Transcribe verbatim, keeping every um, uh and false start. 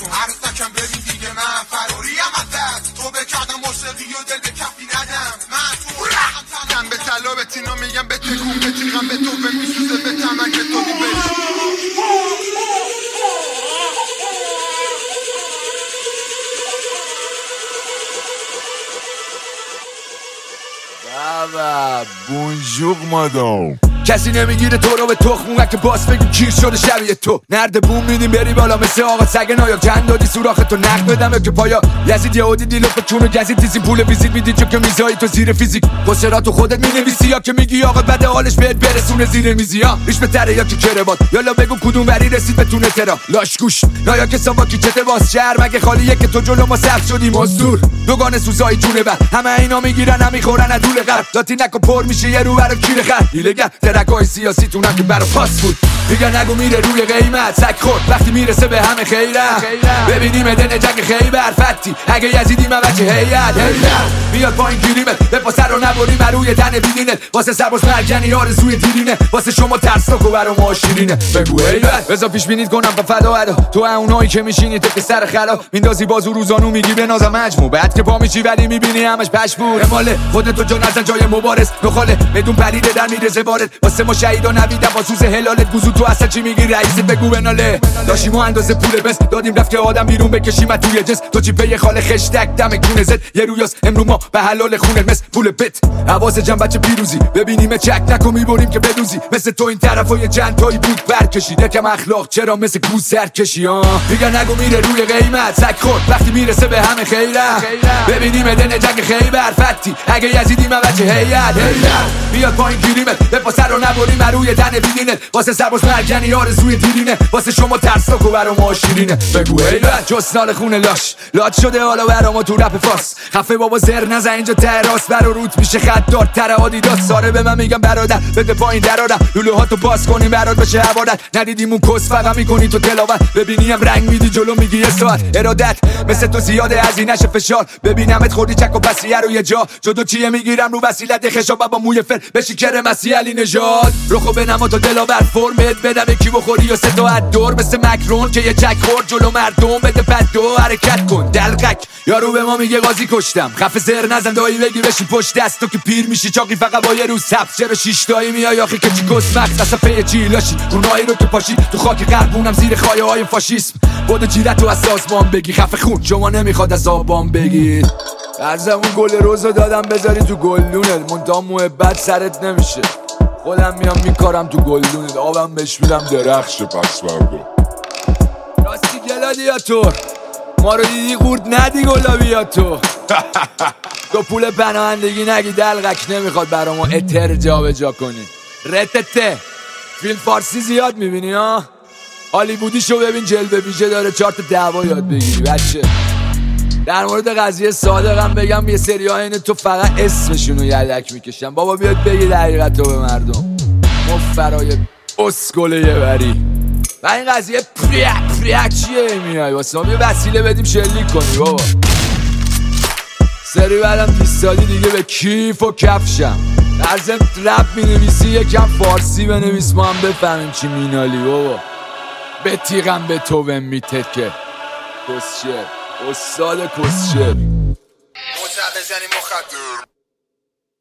نکن عروسکم ببین دیگه من فراریم از دست تو بکردم موسیقی و دل به کفی ندم من تو رختم به طلا به تینا میگم به تکون به تیغم به تو به میسوزه به تمن که تو بی بابا بونجور مادام کسی نمیگیره تو رو به تخمون که باس بگیم کیر شده شبیه تو نرد بوم میدیم بری بالا مثل آقا سگ نایا چند دادی سوراخ تو نقد بدم که پایا یزید یهودی دیلو به چون گزید تیزیم پول ویزیت میدی چون که میزایی تو زیر فیزیک قصرا تو خودت مینویسی یا که میگی آقا بد حالش بهت برسونه زیر میزی ها ریش به تره یا که کروات یالا بگو کدوم وری رسید بتونه ترا لاش گوش نایا که ساوا کی چته باز شهر مگه خالیه که تو جلو ما سبز شدی مزدور دوگانه سوزای جونه بر همه اینا میگیرن هم میخورن از دول غرب لاتی نکو پر میشه یه رو برو کیر خر دیلگه ترکای سیاسی تو نکو برا پاس بود دیگه نگو میره روی قیمت سگ خورد وقتی میرسه به همه خیره ببینیم دن جنگ خیبر فتی اگه یزیدی من بچه هیئت میاد پایین گیریمت به پاسه رو نبریم روی تن بیدینت واسه سرباز مرگنی آرزوی دیرینه واسه شما ترسناک و برا ما شیرینه بگو هیئت بذار پیش بینید کنم با فدا ادا تو اونایی که میشینی تو که سر خلا میندازی بازو روزانو میگی به نازم مجموع بعد که پا میشی ولی میبینی همش پشمور اماله خودت تو جا نزن جای مبارز نخاله بدون پریده در میرزه وارد واسه ما شهیدا نویدم با سوز هلالت گوزو تو اصلا چی میگی رئیست بگو بناله داشتیم و اندازه پول بس دادیم رفت که آدم بیرون بکشیم توی جس تو چی پی خاله خشتک دم کونه زد یه رویاس امرو ما به حلال خونه مثل پول پت حواس جمع بچه پیروزی ببینیم چک نکو میبریم که بدوزی مثل تو این طرفا یه چند تایی بود برکشیده کم اخلاق چرا مثل گوز سر کشی ها دیگه نگو میره روی قیمت سگ خورد وقتی میرسه به همه خیره ببینیم دن جنگ خیبر فتی اگه یزیدی من بچه هیئت میاد پایین گیریمت به پاسه رو نبریم روی تن بیدینت واسه سرباز مرگنی آرزوی دیرینه واسه شما ترسناک و برا ما شیرینه بگو هیئت جسنال خونه لاش لات شده حالا برا ما تو رپ فاس خفه بابا زر نزن اینجا ته راست برا روت میشه خط دار تر آدیداس ساره به من میگم برادر بده پایین درارم لولو ها تو باز کنیم برات بشه عبادت ندیدیم اون کس فقط میکنی تو تلاوت ببینیم رنگ میدی جلو میگی یه ساعت ارادت مثل تو زیاده هزینه‌ش فشار ببینمت خوردی چک و پسیه رو یه جا جدو چیه میگیرم رو وسیلت خشاب با موی فر بشی کر مسیح علی نژاد رخو بنما تو دلاور فرمت بدم کی بخوری و سه تا دور مثل مکرون که یه چک خورد جلو مردم بده پد دو حرکت کن دلقک یارو به ما میگه قاضی کشتم خفه زر نزن دایی بگی بشی پشت دست تو که پیر میشی چاقی فقط با یه روز سبز چرا شیش تایی میای آخه که چی کس مخت اصلا پی چی لاشی اونایی رو که پاشی تو خاک قلبونم زیر خایه های فاشیسم بود جیرت تو از سازمان بگی خفه خون شما نمیخواد از آبان بگید ارزمون گل روزو دادم بذاری تو گلدونت منتها محبت سرت نمیشه خودم میام میکارم تو گلدونت آبم بهش میدم درخش پس برده راستی گلادیاتور ما رو دیدی قورت ندی گلابیاتو تو پول پناهندگی نگی دلقک نمیخواد برا ما اتر جا جا کنی رتته فیلم فارسی زیاد میبینی ها هالیوودی شو ببین جلوه ویژه داره چهار تا دعوا یاد بگیری بچه در مورد قضیه صادقم بگم یه سری ها اینه تو فقط اسمشونو یدک میکشن بابا بیاد بگی دقیقت تو به مردم مفرای اسکله یه بری و این قضیه پریک پریک چیه میای واسه ما یه وسیله بدیم شلیک کنی بابا سری بعدم پیستادی دیگه به کیف و کفشم در ضمن رپ مینویسی یکم فارسی بنویس ما هم بفهمیم چی مینالی بابا به تیغم به تو بهم میتکه کسشه استاد کسشه متعبز یعنی مخدر